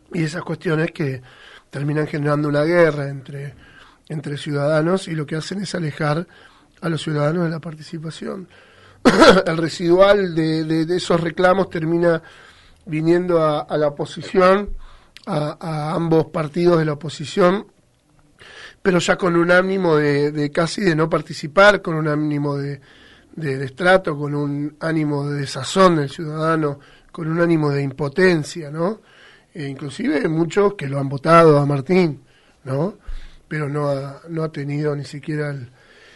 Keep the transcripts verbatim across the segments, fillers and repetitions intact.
y esas cuestiones que terminan generando una guerra entre, entre ciudadanos y lo que hacen es alejar a los ciudadanos de la participación. El residual de, de, de esos reclamos termina viniendo a, a la oposición, a, a ambos partidos de la oposición, pero ya con un ánimo de, de casi de no participar, con un ánimo de, de destrato, con un ánimo de desazón del ciudadano, con un ánimo de impotencia, ¿no? E inclusive muchos que lo han votado a Martín, ¿no? Pero no ha, no ha tenido ni siquiera, el,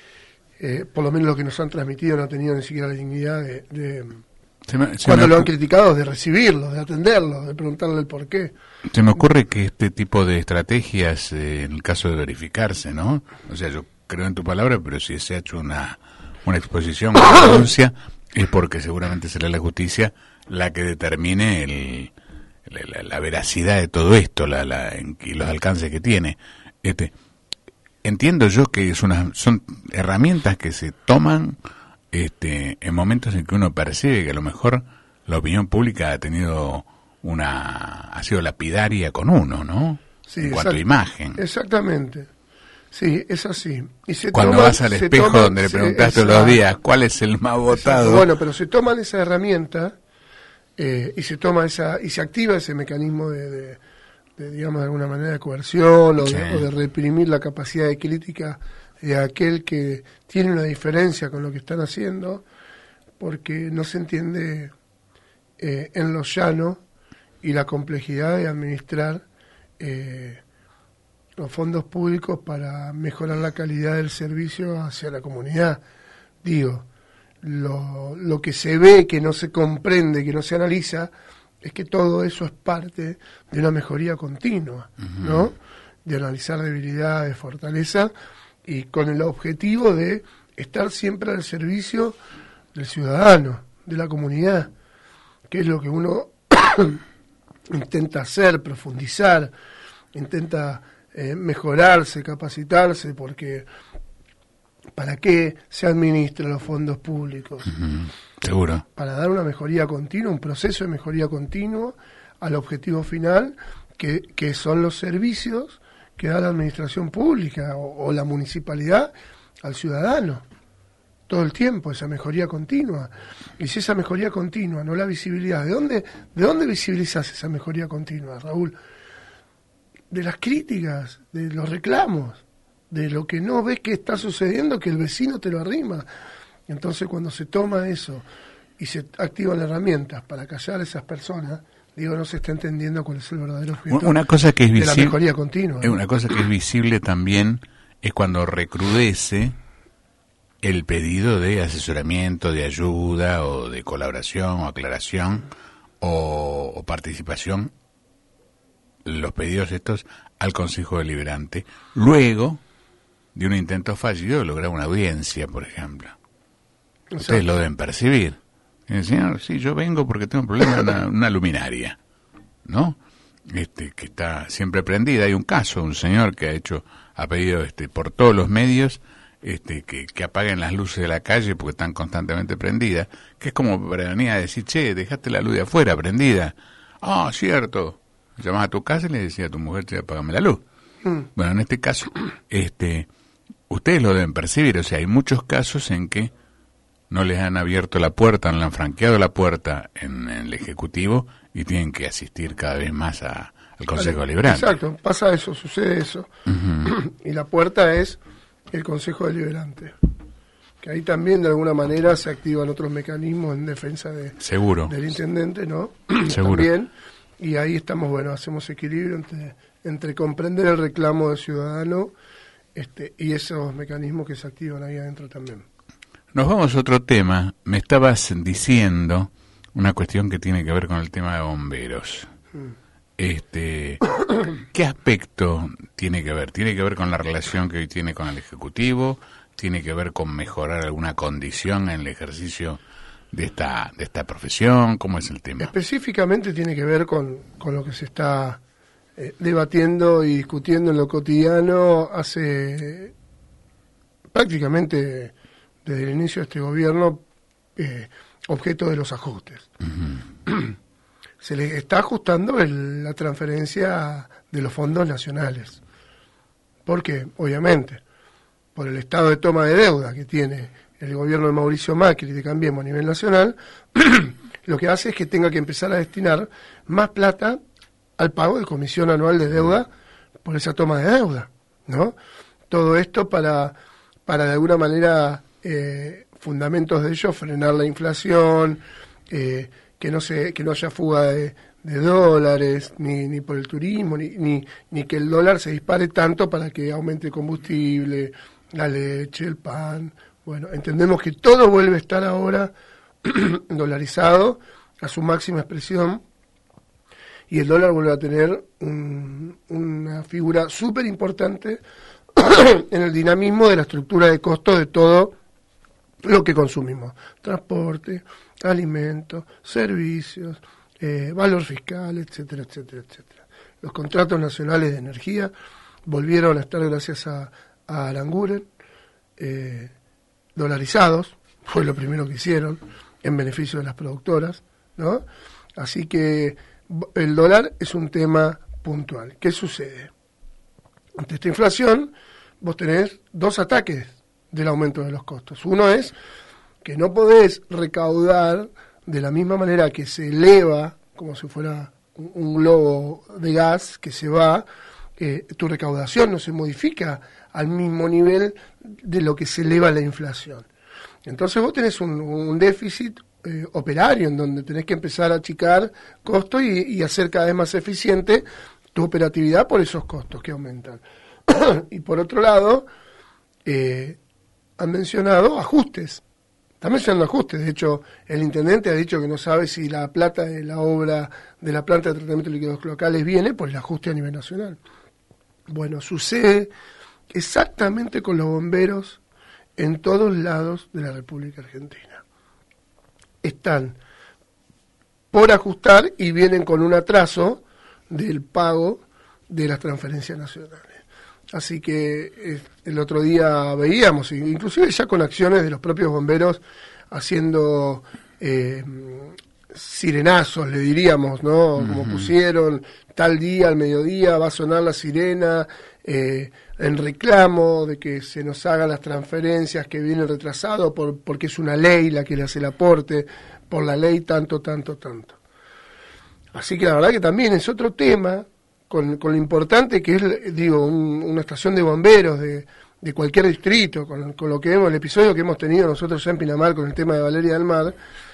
eh, por lo menos lo que nos han transmitido, no ha tenido ni siquiera la dignidad de, de se me, se cuando me lo han criticado, de recibirlo, de atenderlo, de preguntarle el por qué. Se me ocurre que este tipo de estrategias, eh, en el caso de verificarse, ¿no? O sea, yo creo en tu palabra, pero si se ha hecho una, una exposición, una denuncia, es porque seguramente será la justicia la que determine el, la, la, la veracidad de todo esto, la, la, y los alcances que tiene. Este, entiendo yo que es una, son herramientas que se toman este, en momentos en que uno percibe que a lo mejor la opinión pública ha tenido una, ha sido lapidaria con uno, ¿no? Sí, en cuanto a imagen. Exactamente. Sí, es así. Y se Cuando toman, vas al espejo toman, donde le preguntaste todos los días cuál es el más votado. Exacto. Bueno, pero se toman esa herramienta eh, y se toma esa y se activa ese mecanismo de, de, de digamos, de alguna manera de coerción o, sí. de, o de reprimir la capacidad de crítica de aquel que tiene una diferencia con lo que están haciendo, porque no se entiende eh, en lo llano y la complejidad de administrar eh, los fondos públicos para mejorar la calidad del servicio hacia la comunidad. Digo, lo, lo que se ve, que no se comprende, que no se analiza, es que todo eso es parte de una mejoría continua, uh-huh. ¿no? De analizar debilidades, fortalezas, y con el objetivo de estar siempre al servicio del ciudadano, de la comunidad, que es lo que uno intenta hacer, profundizar, intenta eh, mejorarse, capacitarse, porque ¿para qué se administran los fondos públicos? Uh-huh. Seguro. Para dar una mejoría continua, un proceso de mejoría continua al objetivo final, que, que son los servicios que da la administración pública o, o la municipalidad al ciudadano. Todo el tiempo, esa mejoría continua. Y si esa mejoría continua, no la visibilidad, ¿de dónde, de dónde visibilizas esa mejoría continua, Raúl? De las críticas, de los reclamos, de lo que no ves que está sucediendo, que el vecino te lo arrima. Entonces, cuando se toma eso y se activan herramientas para callar a esas personas, digo, no se está entendiendo cuál es el verdadero objeto una cosa que es de visible, la mejoría continua. ¿no? Una cosa que es visible también es cuando recrudece el pedido de asesoramiento, de ayuda o de colaboración o aclaración o, o participación, los pedidos estos al Consejo Deliberante, luego de un intento fallido de lograr una audiencia, por ejemplo. Exacto. Ustedes lo deben percibir. Y el señor, sí, yo vengo porque tengo un problema en una, una luminaria, ¿no? Este, que está siempre prendida. Hay un caso, un señor que ha hecho, ha pedido este, por todos los medios este, que, que apaguen las luces de la calle porque están constantemente prendidas, que es como para venir a decir, che, dejaste la luz de afuera prendida. Ah, oh, cierto. Llamás a tu casa y le decías a tu mujer, che, apágame la luz. Mm. Bueno, en este caso, este, ustedes lo deben percibir, o sea, hay muchos casos en que no les han abierto la puerta, no le han franqueado la puerta en, en el Ejecutivo y tienen que asistir cada vez más a, al Consejo Deliberante. Exacto, pasa eso, sucede eso. Uh-huh. Y la puerta es el Consejo Deliberante. Que ahí también de alguna manera se activan otros mecanismos en defensa de, Seguro. del intendente, ¿no? Seguro. También, y ahí estamos, bueno, hacemos equilibrio entre, entre comprender el reclamo del ciudadano este, y esos mecanismos que se activan ahí adentro también. Nos vamos a otro tema. Me estabas diciendo una cuestión que tiene que ver con el tema de bomberos. Mm. Este, ¿qué aspecto tiene que ver? ¿Tiene que ver con la relación que hoy tiene con el Ejecutivo? ¿Tiene que ver con mejorar alguna condición en el ejercicio de esta de esta profesión? ¿Cómo es el tema? Específicamente tiene que ver con, con lo que se está eh, debatiendo y discutiendo en lo cotidiano hace prácticamente desde el inicio de este gobierno, eh, objeto de los ajustes. Uh-huh. se les está ajustando el, la transferencia de los fondos nacionales. ¿Por qué? Obviamente, por el estado de toma de deuda que tiene el gobierno de Mauricio Macri de Cambiemos a nivel nacional, lo que hace es que tenga que empezar a destinar más plata al pago de comisión anual de deuda por esa toma de deuda, ¿no? Todo esto para, para de alguna manera, eh, fundamentos de ello, frenar la inflación, eh, que no se, que no haya fuga de, de dólares, ni, ni por el turismo, ni, ni, ni que el dólar se dispare tanto para que aumente el combustible, la leche, el pan. Bueno, entendemos que todo vuelve a estar ahora dolarizado a su máxima expresión, y el dólar vuelve a tener un, una figura súper importante en el dinamismo de la estructura de costos de todo lo que consumimos: transporte, alimentos, servicios, eh, valor fiscal, etcétera, etcétera, etcétera. Los contratos nacionales de energía volvieron a estar, gracias a, a Aranguren, eh, dolarizados. Fue lo primero que hicieron en beneficio de las productoras, ¿no? Así que el dólar es un tema puntual. ¿Qué sucede? Ante esta inflación, vos tenés dos ataques del aumento de los costos. Uno es que no podés recaudar de la misma manera que se eleva, como si fuera un, un globo de gas que se va, eh, tu recaudación no se modifica al mismo nivel de lo que se eleva la inflación. Entonces vos tenés un, un déficit eh, operario, en donde tenés que empezar a achicar costos y, y hacer cada vez más eficiente tu operatividad por esos costos que aumentan. Y por otro lado, eh, han mencionado ajustes. Están mencionando ajustes. De hecho, el intendente ha dicho que no sabe si la plata de la obra de la planta de tratamiento de líquidos locales viene por el ajuste a nivel nacional. Bueno, sucede exactamente con los bomberos en todos lados de la República Argentina. Están por ajustar y vienen con un atraso del pago de las transferencias nacionales. Así que eh, el otro día veíamos, inclusive ya con acciones de los propios bomberos haciendo eh, sirenazos, le diríamos, ¿no? Uh-huh. Como pusieron, tal día al mediodía va a sonar la sirena, eh, en reclamo de que se nos hagan las transferencias que vienen retrasadas, por, porque es una ley la que le hace el aporte, por la ley tanto, tanto, tanto. Así que la verdad que también es otro tema, con, con lo importante que es, digo, un, una estación de bomberos de, de cualquier distrito, con, con lo que vemos, el episodio que hemos tenido nosotros ya en Pinamar con el tema de Valeria del Mar,